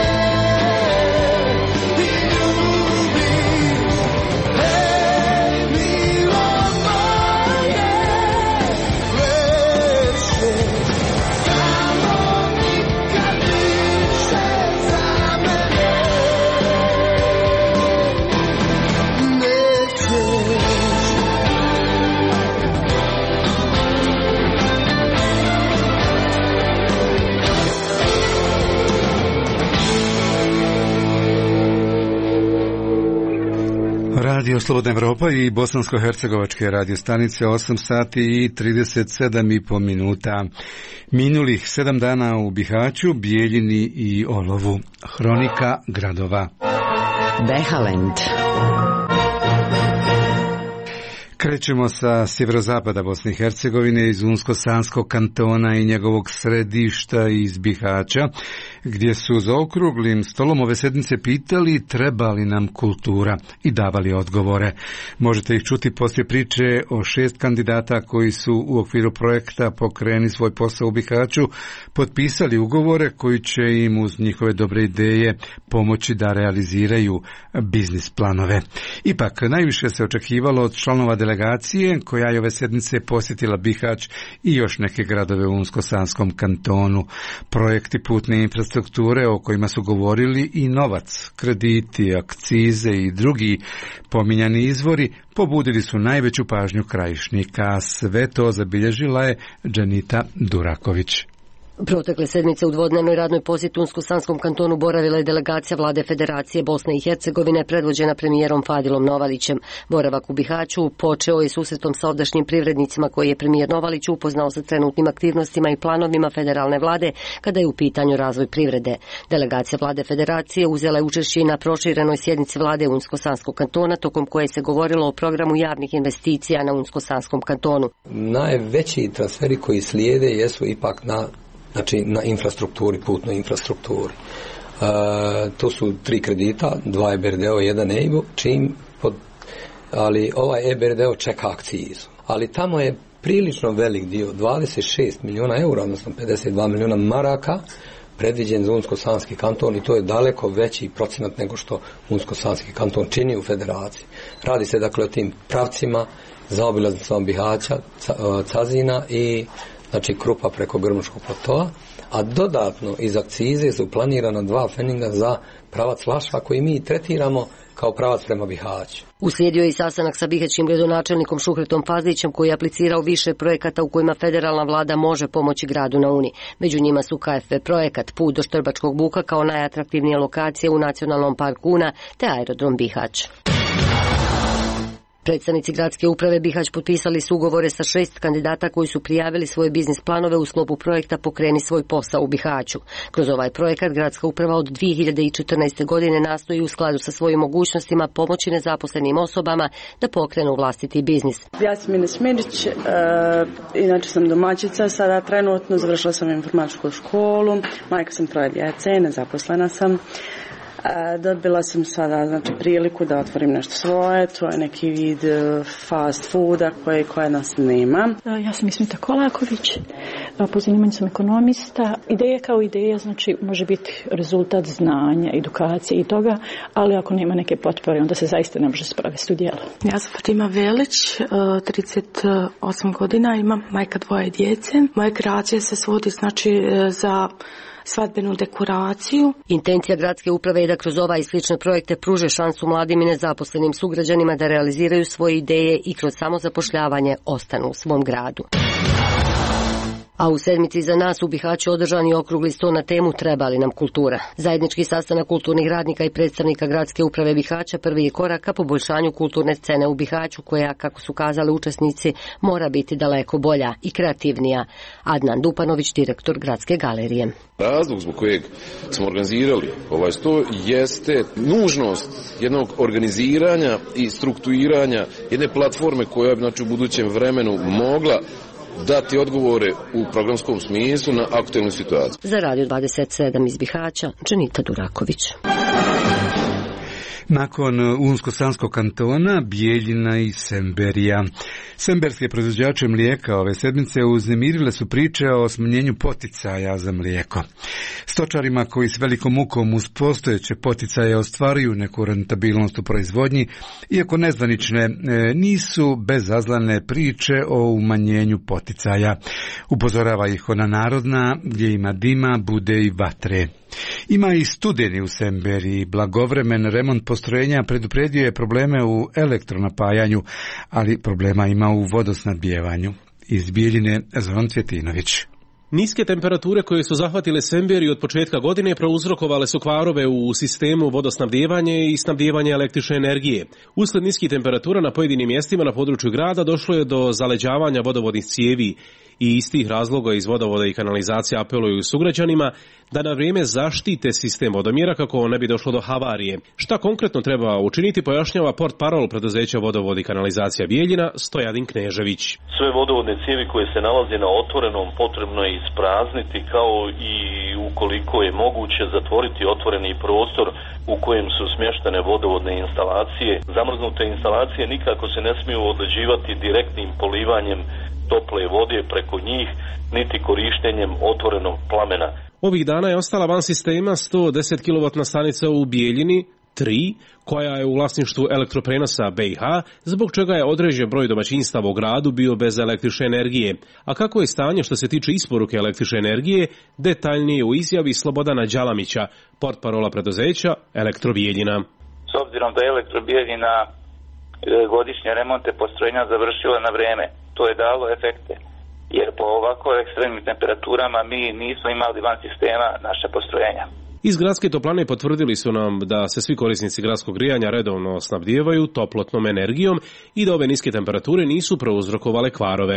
[SPEAKER 10] i ljubiš. Hej milo moje, plešeš samo nikad više za mene nećeš.
[SPEAKER 1] Radio Slobodna Evropa i bosansko-hercegovačke radio stanice, osam sati i trideset sedam i po minuta. Minulih sedam dana u Bihaću, Bijeljini i Olovu. Hronika gradova.
[SPEAKER 3] Behalend.
[SPEAKER 1] Krećemo sa sjeverozapada Bosne i Hercegovine, iz Unsko-Sanskog kantona i njegovog središta iz Bihaća, gdje su za okruglim stolom ove sedmice pitali treba li nam kultura i davali odgovore. Možete ih čuti poslije priče o šest kandidata koji su u okviru projekta Pokreni svoj posao u Bihaću potpisali ugovore koji će im uz njihove dobre ideje pomoći da realiziraju biznis planove. Ipak, najviše se očekivalo od članova delegacije koja je ove sedmice posjetila Bihać i još neke gradove u Unsko-Sanskom kantonu. Projekti putne infrastrukture o kojima su govorili i novac, krediti, akcize i drugi pominjani izvori pobudili su najveću pažnju krajišnika. Sve to zabilježila je Dženita Duraković.
[SPEAKER 19] Protekle sedmice u dvodnevnoj radnoj posjeti u Unsko-Sanskom kantonu boravila je delegacija Vlade Federacije Bosne i Hercegovine predvođena premijerom Fadilom Novalićem. Boravak u Bihaću počeo je susretom sa ovdašnjim privrednicima koji je premijer Novalić upoznao sa trenutnim aktivnostima i planovima federalne vlade kada je u pitanju razvoj privrede. Delegacija Vlade Federacije uzela je učešće i na proširenoj sjednici vlade Unsko-Sanskog kantona, tokom koje se govorilo o programu javnih investicija na Unsko-Sanskom kantonu.
[SPEAKER 20] Najveći transferi koji slijede jesu ipak na znači na infrastrukturi, putnoj infrastrukturi. E, to su tri kredita, dva E B R D O, jedan E I B O, čim pod, ali ovaj E B R D O čeka akcizu. Ali tamo je prilično velik dio, dvadeset šest milijuna eura, odnosno pedeset dva milijuna maraka, predviđen za Unsko-Sanski kanton i to je daleko veći procenat nego što Unsko-Sanski kanton čini u federaciji. Radi se dakle o tim pravcima, zaobilaznicom Bihaća, Cazina i znači Krupa preko Grmuškog platoa, a dodatno iz akcize su planirana dva feninga za pravac Lašva koji mi tretiramo kao pravac prema Bihaću.
[SPEAKER 19] Uslijedio je i sastanak sa bihaćkim gradonačelnikom Šuhretom Fazlićem koji je aplicirao više projekata u kojima federalna vlada može pomoći gradu na Uni. Među njima su K F V projekat, put do Štrbačkog buka kao najatraktivnije lokacije u Nacionalnom parku Una te aerodrom Bihać. Predstavnici gradske uprave Bihać potpisali su ugovore sa šest kandidata koji su prijavili svoje biznis planove u sklopu projekta Pokreni svoj posao u Bihaću. Kroz ovaj projekat gradska uprava od dvije hiljade četrnaeste. godine nastoji u skladu sa svojim mogućnostima pomoći nezaposlenim osobama da pokrenu vlastiti biznis.
[SPEAKER 21] Ja sam Ines Mirić, e, inače sam domaćica, sada trenutno završila sam informatičku školu, majka sam troje djece, nezaposlena sam. Dobila sam sada znači, priliku da otvorim nešto svoje, to je neki vid fast fooda koje, koje nas nema.
[SPEAKER 22] Ja sam Ismita Kolaković,
[SPEAKER 4] Po zanimanju sam ekonomista. Ideja kao ideja, znači može biti rezultat znanja, edukacije i toga, ali ako nema neke potpore, onda se zaista ne može sprovesti u djelo.
[SPEAKER 22] Ja sam Fatima Velić, trideset osam godina, imam majka dvoje djece. Moja kreacija se svodi znači za svadbenu dekoraciju.
[SPEAKER 19] Intencija gradske uprave je da kroz ovaj i slične projekte pruže šansu mladim i nezaposlenim sugrađanima da realiziraju svoje ideje i kroz samozapošljavanje ostanu u svom gradu. A u sedmici za nas u Bihaću održan je okrugli sto na temu Treba li nam kultura. Zajednički sastanak kulturnih radnika i predstavnika gradske uprave Bihaća prvi je korak ka poboljšanju kulturne scene u Bihaću koja, kako su kazali učesnici, mora biti daleko bolja i kreativnija. Adnan Dupanović, direktor gradske galerije.
[SPEAKER 23] Razlog zbog kojeg smo organizirali ovaj sto jeste nužnost jednog organiziranja i strukturiranja jedne platforme koja bi znači, u budućem vremenu mogla dati odgovore u programskom smislu na aktualnu situaciju.
[SPEAKER 19] Za Radio dvadeset sedam iz Bihaća, Dženita Duraković.
[SPEAKER 1] Nakon Unsko-Sanskog kantona, Bijeljina i Semberija. Semberske proizvođače mlijeka ove sedmice uznemirile su priče o smanjenju poticaja za mlijeko. Stočarima koji s velikom mukom uz postojeće poticaje ostvaruju neku rentabilnost u proizvodnji, iako nezvanične, nisu bezazlane priče o umanjenju poticaja. Upozorava ih ona narodna, gdje ima dima, bude i vatre. Ima i studeni u Semberiji. Blagovremen remont postrojenja predupredio je probleme u elektronapajanju, ali problema ima u vodosnabdijevanju. Iz Bijeljine, Zoran Cvjetinović.
[SPEAKER 24] Niske temperature koje su zahvatile Semberiju od početka godine prouzrokovale su kvarove u sistemu vodosnabdijevanja i snabdijevanja električne energije. Usled niskih temperatura na pojedinim mjestima na području grada došlo je do zaleđavanja vodovodnih cijevi i iz tih razloga iz vodovoda i kanalizacije apeluju sugrađanima da na vrijeme zaštite sistem vodomjera kako ne bi došlo do havarije. Šta konkretno treba učiniti pojašnjava portparol preduzeća Vodovod i kanalizacija Bijeljina Stojadin Knežević.
[SPEAKER 25] Sve vodovodne cijevi koje se nalaze na otvorenom potrebno je isprazniti kao i ukoliko je moguće zatvoriti otvoreni prostor u kojem su smještene vodovodne instalacije. Zamrznute instalacije nikako se ne smiju odleđivati direktnim polivanjem tople vode preko njih, niti korištenjem otvorenog plamena.
[SPEAKER 24] Ovih dana je ostala van sistema sto deset kilovatna stanica u Bijeljini tri, koja je u vlasništvu elektroprenosa B i H, zbog čega je određen broj domaćinstava u gradu bio bez električne energije. A kako je stanje što se tiče isporuke električne energije, detaljnije u izjavi Slobodana Đalamića, portparola preduzeća Elektro Bijeljina.
[SPEAKER 26] S obzirom da je Elektro Bijeljina godišnje remonte postrojenja završila na vrijeme, to je dalo efekte, jer po ovako ekstremnim temperaturama mi nismo imali van sistema naše postrojenja.
[SPEAKER 24] Iz gradske toplane potvrdili su nam da se svi korisnici gradskog grijanja redovno snabdijevaju toplotnom energijom i da ove niske temperature nisu prouzrokovale kvarove.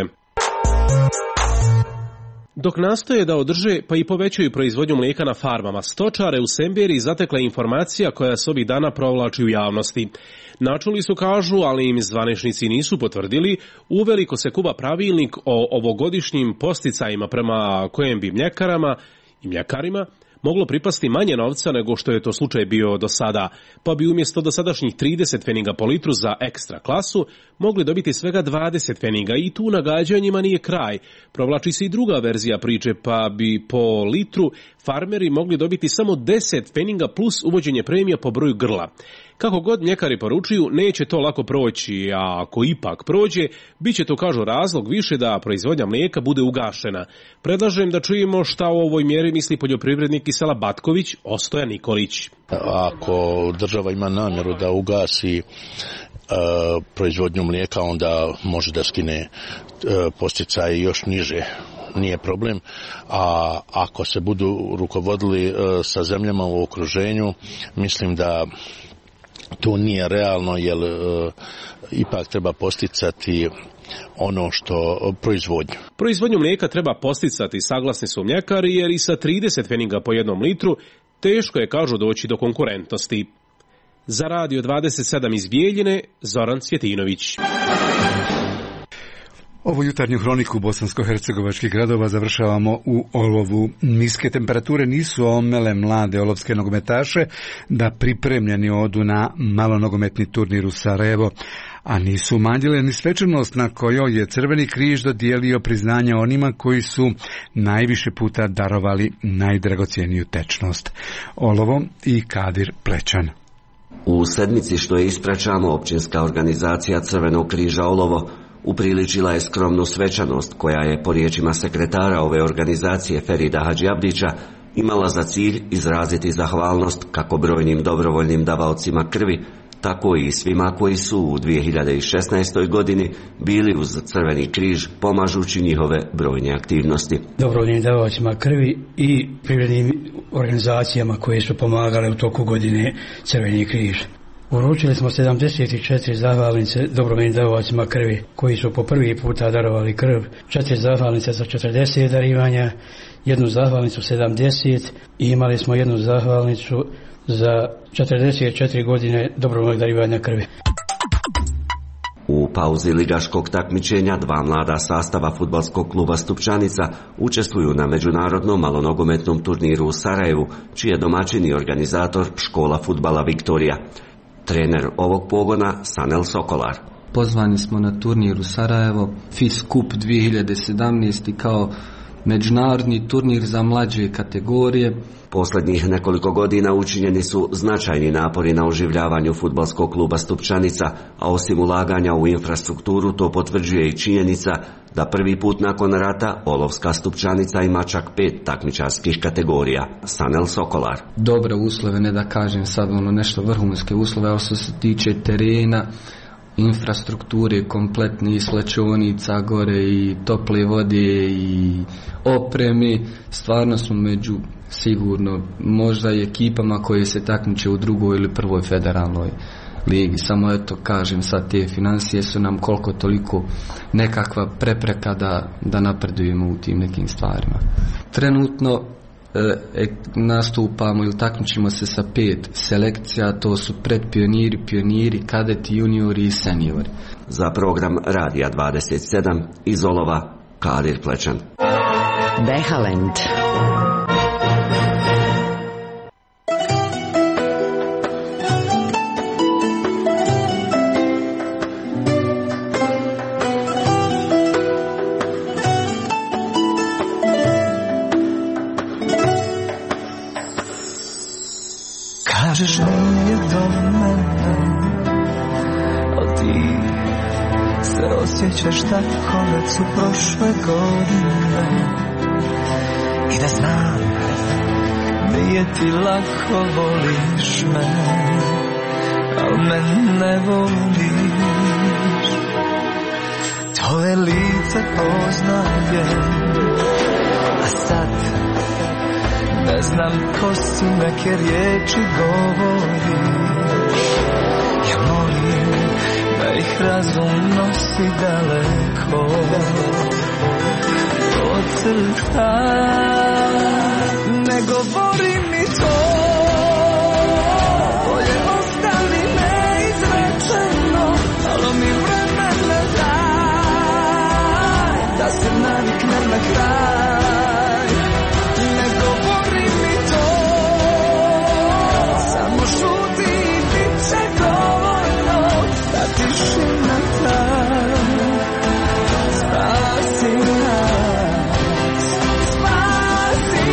[SPEAKER 24] Dok nastoje da održe pa i povećaju proizvodnju mlijeka na farmama, stočare u Semberiji zatekla informacija koja se ovih dana provlači u javnosti. Načuli su kažu, ali im zvaničnici nisu potvrdili, uveliko se kuva pravilnik o ovogodišnjim posticajima prema kojem bi mljekarama i mljekarima moglo pripasti manje novca nego što je to slučaj bio do sada, pa bi umjesto dosadašnjih trideset pfeniga po litru za ekstra klasu mogli dobiti svega dvadeset pfeniga i tu nagađanjima nije kraj. Provlači se i druga verzija priče, pa bi po litru farmeri mogli dobiti samo deset pfeniga plus uvođenje premija po broju grla. Kako god mljekari poručuju, neće to lako proći, a ako ipak prođe, bit će to, kažu, razlog više da proizvodnja mlijeka bude ugašena. Predlažem da čujemo šta o ovoj mjeri misli poljoprivrednik iz sela Batković, Ostoja Nikolić.
[SPEAKER 27] Ako država ima namjeru da ugasi Uh, proizvodnju mlijeka, onda može da skine uh, posticaje još niže, nije problem. A ako se budu rukovodili uh, sa zemljama u okruženju, mislim da to nije realno, jer uh, ipak treba posticati ono što proizvodnju.
[SPEAKER 24] Proizvodnju mlijeka treba posticati, saglasni su mljekari, jer i sa trideset pfeniga po jednom litru teško je, kažu, doći do konkurentnosti. Za Radio dvadeset sedam iz Bijeljine, Zoran Cvjetinović.
[SPEAKER 1] Ovu jutarnju hroniku bosansko-hercegovačkih gradova završavamo u Olovu. Niske temperature nisu omele mlade olovske nogometaše da pripremljeni odu na malonogometni turnir u Sarajevo, a nisu umanjile ni svečanost na kojoj je Crveni križ dodijelio priznanje onima koji su najviše puta darovali najdragocjeniju tečnost. Olovo i Kadir Plećan.
[SPEAKER 5] U sedmici što je ispraćamo, općinska organizacija Crvenog križa Olovo upriličila je skromnu svečanost koja je, po riječima sekretara ove organizacije Ferida Hadžiabdića, imala za cilj izraziti zahvalnost kako brojnim dobrovoljnim davaocima krvi, tako i svima koji su u dvije hiljade šesnaestoj. godini bili uz Crveni križ pomažući njihove brojne aktivnosti.
[SPEAKER 7] Dobrovoljnim davaocima krvi i privrednim organizacijama koje su pomagale u toku godine Crveni križ. Uručili smo sedamdeset četiri zahvalnice dobrovoljnim davaocima krvi koji su po prvi puta darovali krv, četiri zahvalnice za četrdeset darivanja, jednu zahvalnicu sedamdeset i imali smo jednu zahvalnicu za četrdeset četiri godine dobrovoljnog darivanja krvi.
[SPEAKER 5] U pauzi ligaškog takmičenja dva mlada sastava fudbalskog kluba Stupčanica učestvuju na međunarodnom malonogometnom turniru u Sarajevu, čiji je domaćin i organizator škola fudbala Viktorija. Trener ovog pogona Sanel Sokolar.
[SPEAKER 8] Pozvani smo na turnir u Sarajevo, F I S Cup dvije hiljade sedamnaest. kao međunarodni turnir za mlađe kategorije.
[SPEAKER 5] Posljednjih nekoliko godina učinjeni su značajni napori na oživljavanju fudbalskog kluba Stupčanica, a osim ulaganja u infrastrukturu to potvrđuje i činjenica da prvi put nakon rata Olovska Stupčanica ima čak pet takmičarskih kategorija. Sanel Sokolar.
[SPEAKER 8] Dobre uslove, ne da kažem sad ono nešto vrhunske uslove, ali što se tiče terena, infrastrukture kompletne, i slačionica gore i tople vode i opremi, stvarno smo među sigurno možda i ekipama koje se takmiče u drugoj ili prvoj federalnoj ligi. Samo eto kažem sad, te financije su nam koliko toliko nekakva prepreka da, da napredujemo u tim nekim stvarima. Trenutno E, nastupamo ili takmičimo se sa pet selekcija, to su predpioniri, pioniri, kadeti, juniori i seniori.
[SPEAKER 5] Za program Radija dvadeset sedam iz Olova, Kadir Plećan.
[SPEAKER 3] Behalend.
[SPEAKER 10] Kažeš nije do mene, al ti se osjećaš tako već su prošle godine. I da znam, nije ti lako, voliš me, al me ne voliš. Tvoje lice poznajem, a sad ne znam ko si, neke riječi govoriš. Ja molim da ih razum nosi daleko podcrta. Ne govori mi to, bolje ostavi neizrečeno, alo mi vremena daj, da se naviknem na kraj. Tišina ta spasi nas, spasi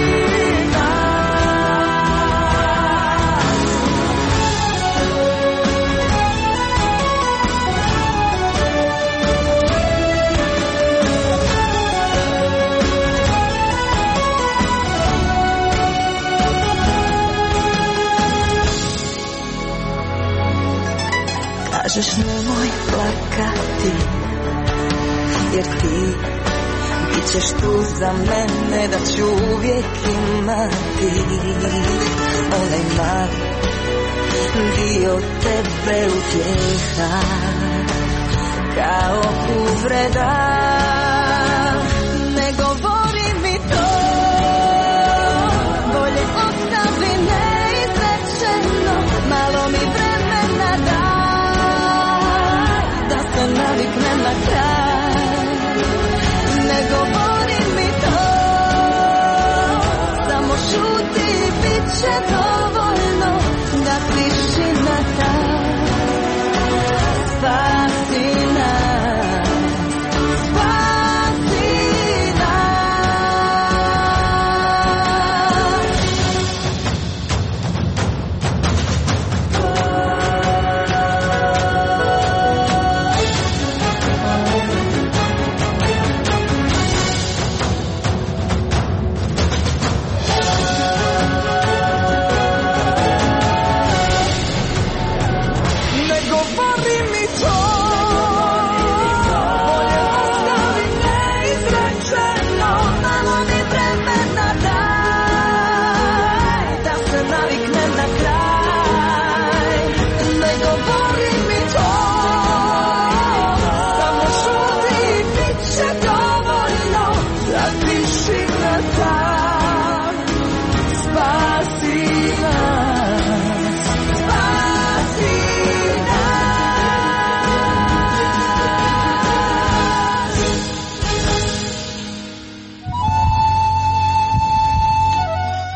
[SPEAKER 9] Kažeš nemoj plakati, jer ti bit ćeš tu za mene, da ću uvijek imati onaj mali dio tebe utjeha, kao uvreda. Ne govori mi to, bolje ostavi neizrečeno, malo mi vremena daj, da se naviknem na kraj.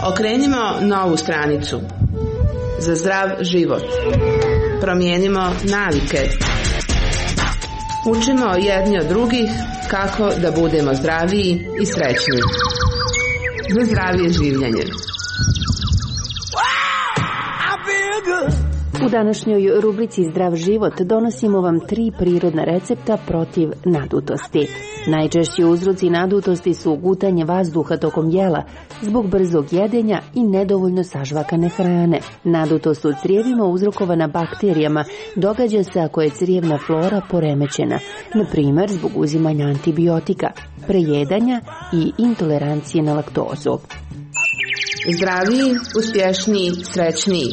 [SPEAKER 6] Okrenimo novu stranicu. Za zdrav život. Promijenimo navike. Učimo jedni od drugih kako da budemo zdraviji i srećni. Za zdravije življenje.
[SPEAKER 11] U današnjoj rubrici Zdrav život donosimo vam tri prirodna recepta protiv nadutosti. Najčešći uzroci nadutosti su gutanje vazduha tokom jela zbog brzog jedenja i nedovoljno sažvakane hrane. Nadutost u crijevima uzrokovana bakterijama događa se ako je crijevna flora poremećena, na primjer zbog uzimanja antibiotika, prejedanja i intolerancije na laktozu.
[SPEAKER 6] Zdraviji, uspješniji, srećniji.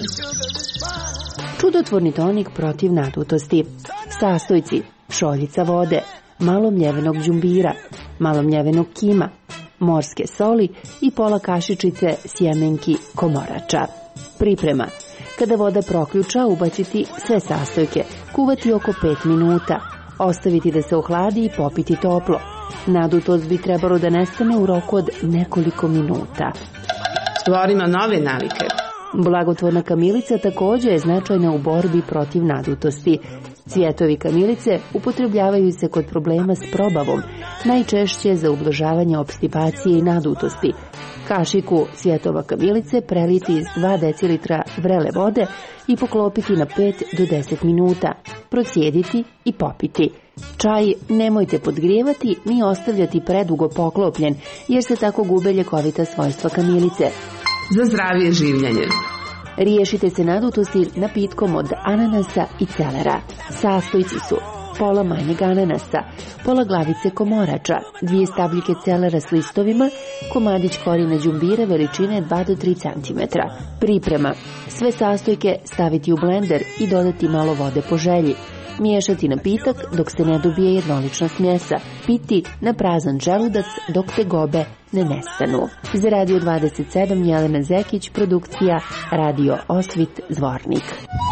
[SPEAKER 11] Čudotvorni tonik protiv nadutosti. Sastojci: šoljica vode, malo mljevenog đumbira, malo mljevenog kima, morske soli i pola kašičice sjemenki komorača. Priprema: kada voda proključa, ubaciti sve sastojke, kuvati oko pet minuta, ostaviti da se ohladi i popiti toplo. Nadutost bi trebalo da nestane u roku od nekoliko minuta.
[SPEAKER 6] Stvorimo nove navike.
[SPEAKER 11] Blagotvorna kamilica također je značajna u borbi protiv nadutosti. Cvjetovi kamilice upotrebljavaju se kod problema s probavom, najčešće za ublažavanje opstipacije i nadutosti. Kašiku cvjetova kamilice preliti iz dva decilitra vrele vode i poklopiti na pet do deset minuta, procijediti i popiti. Čaj nemojte podgrijevati ni ostavljati predugo poklopljen, jer se tako gube ljekovita svojstva kamilice.
[SPEAKER 6] Za zdravije življenje.
[SPEAKER 11] Riješite se nadutosti napitkom od ananasa i celera. Sastojci su: pola manjeg ananasa, pola glavice komorača, dvije stabljike celera s listovima, komadić korijena đumbira veličine dva do tri centimetra. Priprema: sve sastojke staviti u blender i dodati malo vode po želji. Miješati napitak dok se ne dobije jednolična smjesa. Piti na prazan želudac dok tegobe ne nestanu. Za Radio dvadeset sedam Jelena Zekić, produkcija Radio Osvit Zvornik.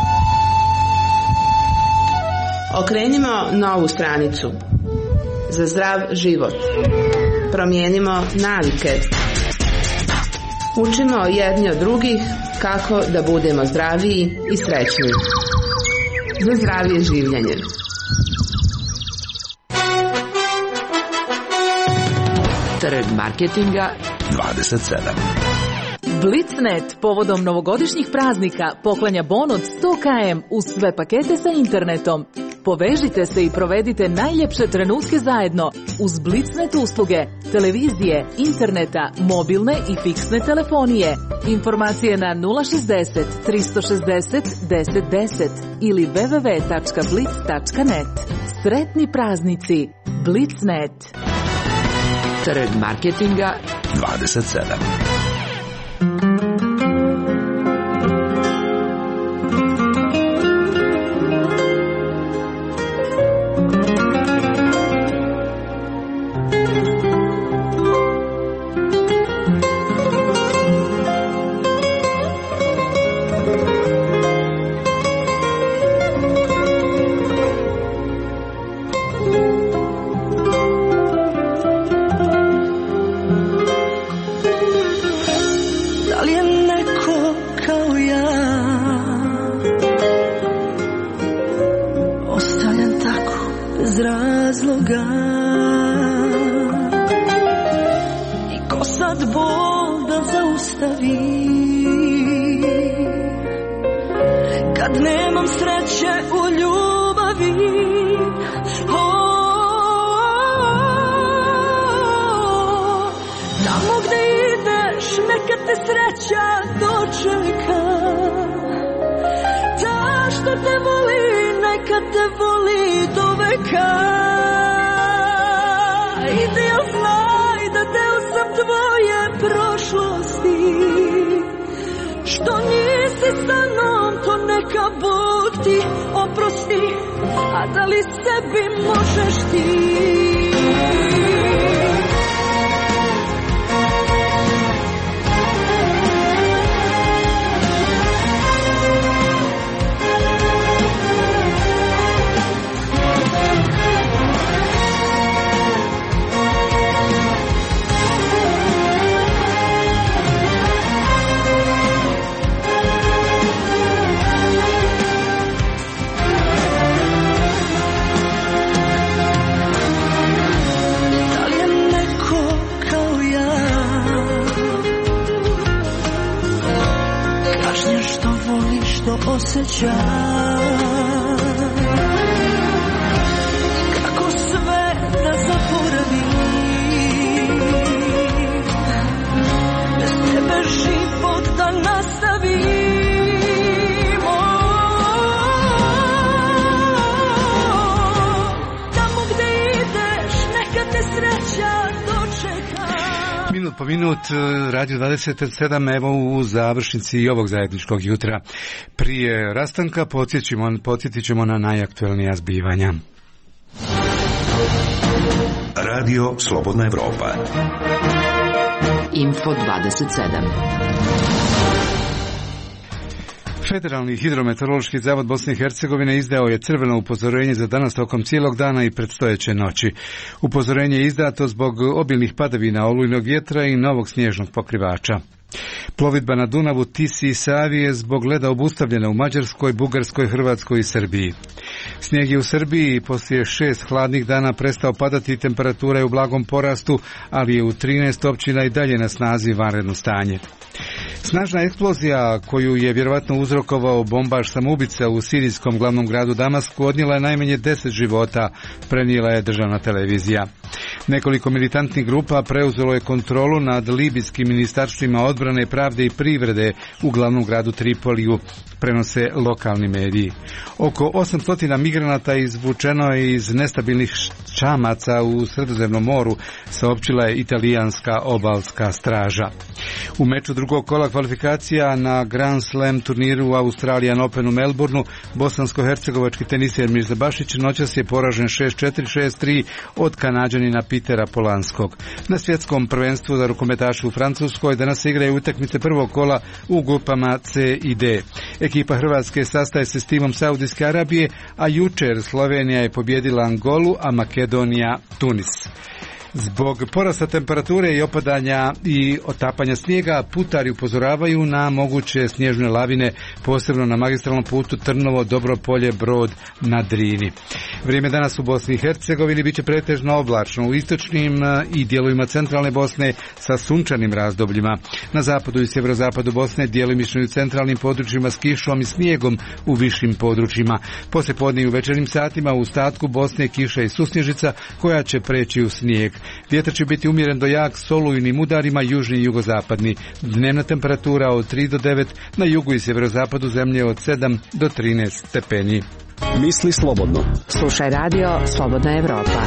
[SPEAKER 6] Okrenimo novu stranicu. Za zdrav život. Promijenimo navike. Učimo jedni od drugih kako da budemo zdraviji i srećni. Za zdravije življenje.
[SPEAKER 3] Trg marketinga
[SPEAKER 2] dvadeset sedam.
[SPEAKER 12] Blitznet povodom novogodišnjih praznika poklanja bon od sto kilometara uz sve pakete sa internetom. Povežite se i provedite najljepše trenutke zajedno uz Blitznet usluge, televizije, interneta, mobilne i fiksne telefonije. Informacije na nula šezdeset tristo šezdeset deset deset ili w w w tačka blitz tačka net. Sretni praznici. Blitznet.
[SPEAKER 3] Trg marketinga
[SPEAKER 2] dvadeset sedam.
[SPEAKER 9] osjećaj, kako sve da zaboravim, bez tebe život da nastavim.
[SPEAKER 1] Minut po minut, Radio dvadeset sedam, evo u završnici i ovog zajedničkog jutra. Prije rastanka podsjetit ćemo na najaktuelnija zbivanja.
[SPEAKER 2] Radio Slobodna Evropa.
[SPEAKER 3] Info dvadeset sedam.
[SPEAKER 1] Federalni hidrometeorološki zavod Bosne i Hercegovine izdao je crveno upozorenje za danas tokom cijelog dana i predstojeće noći. Upozorenje je izdato zbog obilnih padavina, olujnog vjetra i novog snježnog pokrivača. Plovidba na Dunavu, Tisi i Savi je zbog leda obustavljena u Mađarskoj, Bugarskoj, Hrvatskoj i Srbiji. Snijeg je u Srbiji poslije šest hladnih dana prestao padati, temperatura je u blagom porastu, ali je u trinaest općina i dalje na snazi vanredno stanje. Snažna eksplozija koju je vjerovatno uzrokovao bombaš samoubica u sirijskom glavnom gradu Damasku odnijela je najmanje deset života, prenijela je državna televizija. Nekoliko militantnih grupa preuzelo je kontrolu nad libijskim ministarstvima odbrane, pravde i privrede u glavnom gradu Tripoliju, prenose lokalni mediji. Oko osamsto migranata izvučeno je iz nestabilnih čamaca u Sredozemnom moru, saopćila je italijanska obalska straža. U meču drugog kola kvalifikacija na Grand Slam turniru u Australian Open u Melbourneu, bosansko-hercegovački teniser Mirza Bašić noćas je poražen šest četiri šest tri od Kanađanina Petera Polanskog. Na svjetskom prvenstvu za rukometaše u Francuskoj danas se igraju utakmice prvog kola u grupama C i D. Ekipa Hrvatske sastaje se s timom Saudijske Arabije, a jučer Slovenija je pobjedila Angolu, a Makedonija Tunis. Zbog porasta temperature i opadanja i otapanja snijega, putari upozoravaju na moguće snježne lavine, posebno na magistralnom putu Trnovo, Dobropolje, Brod na Drini. Vrijeme danas u Bosni i Hercegovini biće pretežno oblačno, u istočnim i dijelovima centralne Bosne sa sunčanim razdobljima. Na zapadu i sjeverozapadu Bosne djelimično i u centralnim područjima s kišom i snijegom u višim područjima. Poslijepodne i u večernjim satima u ostatku Bosne kiša i susnježica koja će preći u snijeg. Vjetar će biti umjeren do jak s olujnim udarima, južni i jugozapadni. Dnevna temperatura od tri do devet, na jugu i sjeverozapadu zemlje od sedam do trinaest stepeni.
[SPEAKER 13] Misli slobodno.
[SPEAKER 3] Slušaj radio Slobodna Evropa.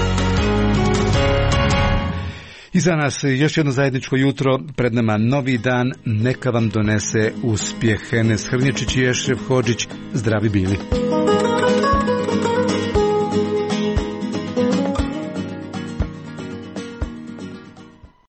[SPEAKER 1] I za nas još jedno zajedničko jutro, pred nama novi dan, neka vam donese uspjeh. Enes Hrnječić i Ešref Hodžić, zdravi bili.